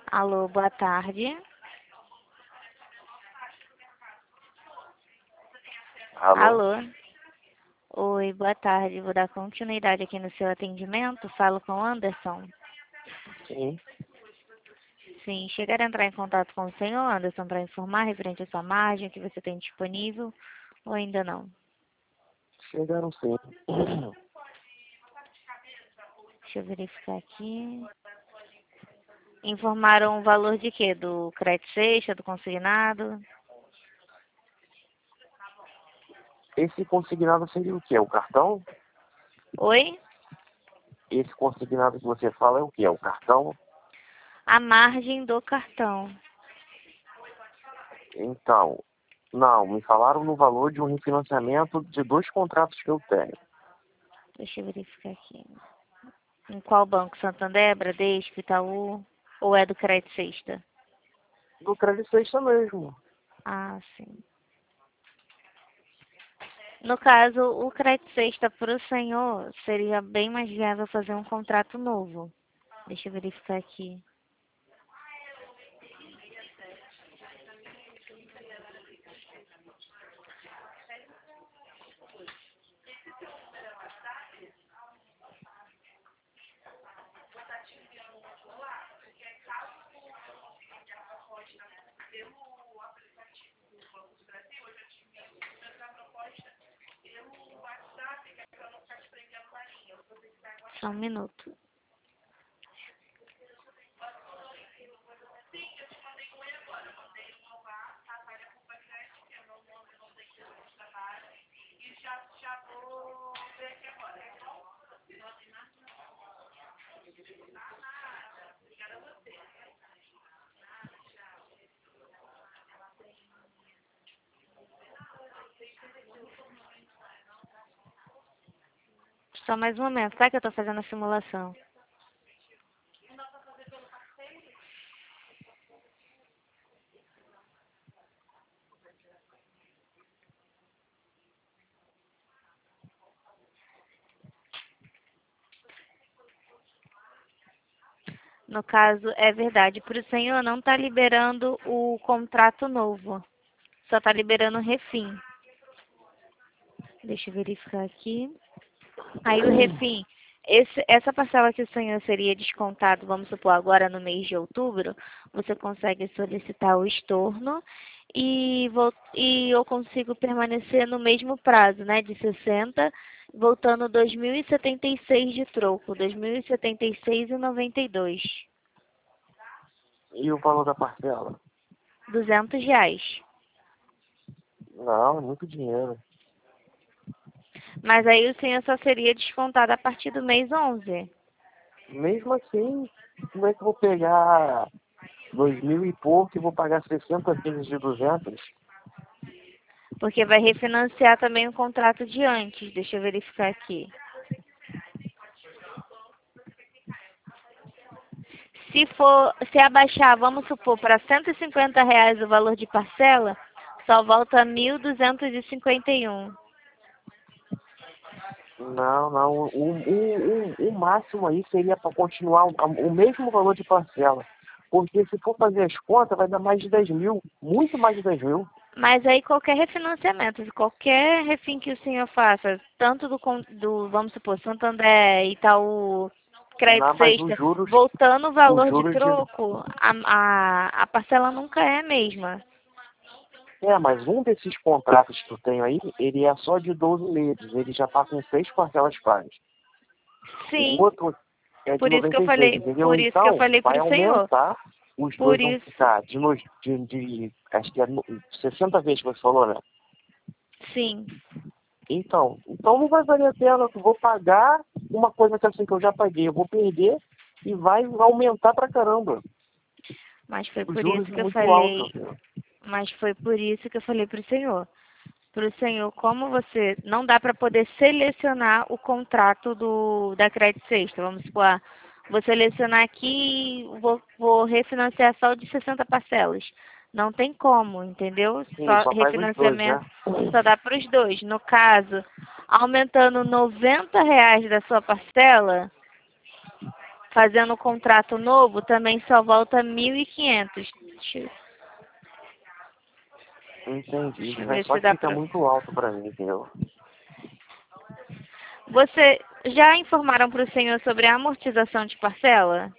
Alô, boa tarde. Alô? Alô. Oi, boa tarde. Vou dar continuidade aqui no seu atendimento. Falo com o Anderson. Sim. Sim, chegaram a entrar em contato com o senhor Anderson para informar referente à sua margem que você tem disponível ou ainda não? Chegaram sim. Deixa eu verificar aqui. Informaram o valor de quê? Do crédito sexta, do consignado? Esse consignado seria o quê? É o cartão? Oi? Esse consignado que você fala é o quê? É o cartão? A margem do cartão. Então, não, me falaram no valor de um refinanciamento de 2 contratos que eu tenho. Deixa eu verificar aqui. Em qual banco? Santander, Bradesco, Itaú? Ou é do crédito sexta? Do crédito sexta mesmo. Ah, sim. No caso, o crédito sexta para o senhor seria bem mais viável fazer um contrato novo. Deixa eu verificar aqui. Só um minuto. Só mais um momento, tá? Que eu tô fazendo a simulação. No caso, é verdade. Para o senhor não tá liberando o contrato novo. Só tá liberando o refim. Deixa eu verificar aqui. Aí o refim, essa parcela que o senhor seria descontado, vamos supor, agora no mês de outubro, você consegue solicitar o estorno e eu consigo permanecer no mesmo prazo, né, de 60, voltando 2.076 de troco, 2.076,92. E o valor da parcela? R$ 200. Não, é muito dinheiro. Mas aí o senhor só seria descontado a partir do mês 11. Mesmo assim, como é que eu vou pegar 2.000 e pouco e vou pagar 60 vezes de 200? Porque vai refinanciar também o contrato de antes. Deixa eu verificar aqui. Se abaixar, vamos supor, para R$ 150 o valor de parcela, só volta 1.251. Não, não. O máximo aí seria para continuar o mesmo valor de parcela. Porque se for fazer as contas, vai dar mais de 10.000. Muito mais de 10.000. Mas aí qualquer refinanciamento, qualquer refim que o senhor faça, tanto vamos supor, Santander, Itaú, Crédito Não, mas Sexta, voltando o os valor de juros de. troco, a parcela nunca é a mesma. Mas um desses contratos que eu tenho aí, ele é só de 12 meses. Ele já está com 6 parcelas pagas. O Sim, outro é de por isso que eu 96, falei, entendeu? por isso que eu Então, falei vai para o senhor. aumentar. Os dois Por vão isso, ficar acho que é 60 vezes que você falou, né? sim. Então não vai valer a pena. Eu vou pagar uma coisa que assim que eu já paguei, eu vou perder e vai aumentar pra caramba. Mas foi Os por juros isso é que eu muito alto. falei, mas foi por isso que eu falei para o senhor. Para o senhor, como você não dá para poder selecionar o contrato da Crédito Sexta, vamos supor, vou selecionar aqui, vou refinanciar só o de 60 parcelas. Não tem como, entendeu? Sim, Só só faz os dois, né? refinanciamento só dá para os dois. No caso, aumentando R$ 90 da sua parcela, fazendo o contrato novo, também só volta 1.500. Entendi. Deixa eu ver Mas só se que dá fica pra... muito alto pra mim, entendeu? Você já informaram para o senhor sobre a amortização de parcela?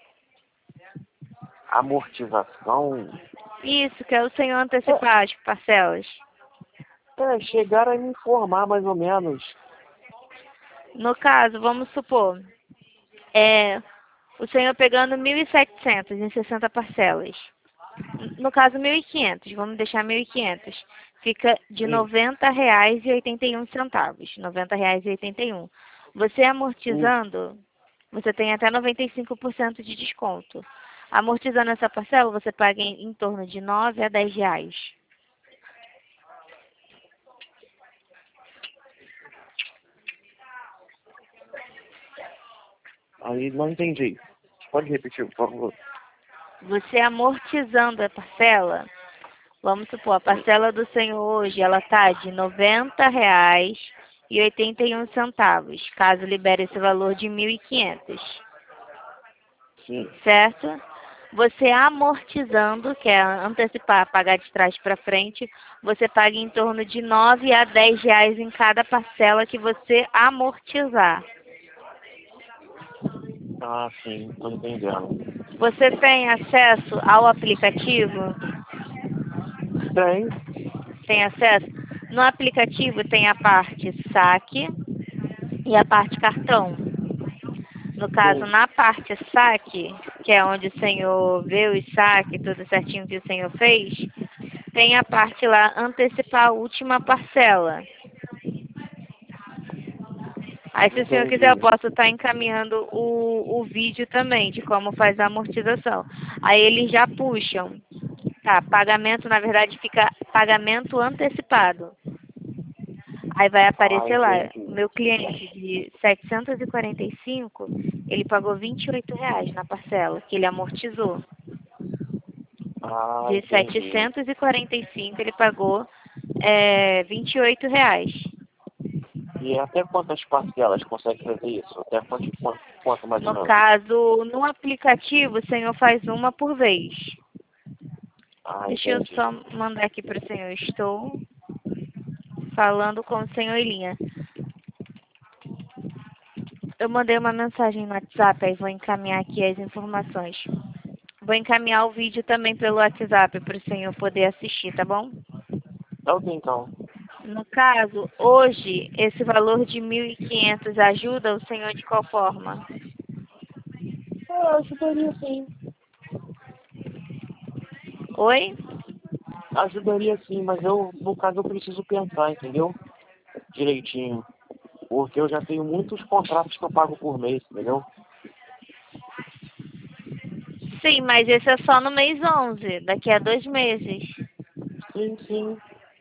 Amortização. Isso, que é o senhor antecipar as parcelas. Chegaram a me informar mais ou menos. No caso, vamos supor, o senhor pegando 1.700 em 60 parcelas. No caso, 1.500, vamos deixar 1.500. Fica de R$ Sim, 90,81. R$ 90,81. Você sim. amortizando, você tem até 95% de desconto. Amortizando essa parcela, você paga em torno de 9 a 10 reais. Aí não entendi. Pode repetir, por favor. Você amortizando a parcela, vamos supor, a parcela do senhor hoje, ela está de R$ 90,81, caso libere esse valor de 1.500, Sim. certo? Você amortizando, que é antecipar, pagar de trás para frente, você paga em torno de 9 a 10 reais em cada parcela que você amortizar. Ah, sim, tô entendendo. Você tem acesso ao aplicativo? Tem. Tem acesso? No aplicativo tem a parte saque e a parte cartão. No caso, Sim. na parte saque, que é onde o senhor vê o saque, tudo certinho que o senhor fez, tem a parte lá, antecipar a última parcela. Aí, se o senhor quiser, eu Entendi. posso estar encaminhando o vídeo também de como faz a amortização. Aí eles já puxam. Tá, pagamento, na verdade, fica pagamento antecipado. Aí vai Ah, aparecer lá, o entendi. meu cliente de 745, ele pagou R$ 28 na parcela, que ele amortizou. Ah, De entendi. 745, ele pagou R$ 28. E até quantas parcelas consegue fazer isso? Até quanto mais ou No menos? caso, no aplicativo, o senhor faz uma por vez. Ah, Deixa eu entendi. só mandar aqui para o senhor. Estou falando com o senhor Elinha. Eu mandei uma mensagem no WhatsApp, aí vou encaminhar aqui as informações. Vou encaminhar o vídeo também pelo WhatsApp para o senhor poder assistir, tá bom? Tá ok, então. No caso, hoje, esse valor de 1.500 ajuda o senhor de qual forma? Ajudaria sim. Oi? Ajudaria sim, mas no caso, eu preciso pensar, entendeu? Direitinho. Porque eu já tenho muitos contratos que eu pago por mês, entendeu? Sim, mas esse é só no mês 11, daqui a 2 meses. Sim, sim.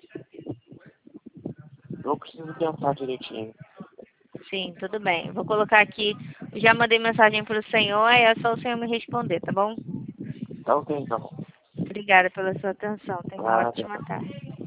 Eu preciso pensar direitinho. Sim, tudo bem. Vou colocar aqui, já mandei mensagem para o senhor, aí é só o senhor me responder, tá bom? Tá ok, então. Obrigada pela sua atenção. Tenha uma Nada. ótima tarde.